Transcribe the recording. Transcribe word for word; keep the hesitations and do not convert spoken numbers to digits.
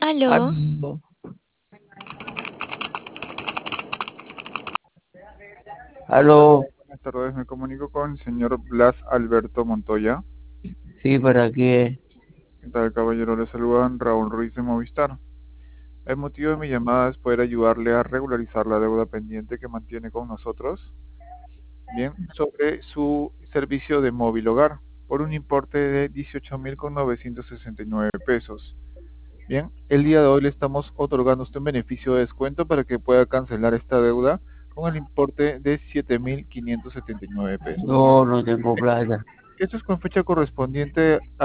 Aló, Aló. Aló. Buenas tardes, me comunico con el señor Blas Alberto Montoya. Sí, ¿para qué? ¿Qué tal, caballero? Le saludan Raúl Ruiz de Movistar. El motivo de mi llamada es poder ayudarle a regularizar la deuda pendiente que mantiene con nosotros, bien, sobre su servicio de móvil hogar, por un importe de dieciocho mil novecientos sesenta y nueve pesos. Bien, el día de hoy le estamos otorgando a usted un beneficio de descuento para que pueda cancelar esta deuda con el importe de siete mil quinientos setenta y nueve pesos. No, no tengo plata. Esto es con fecha correspondiente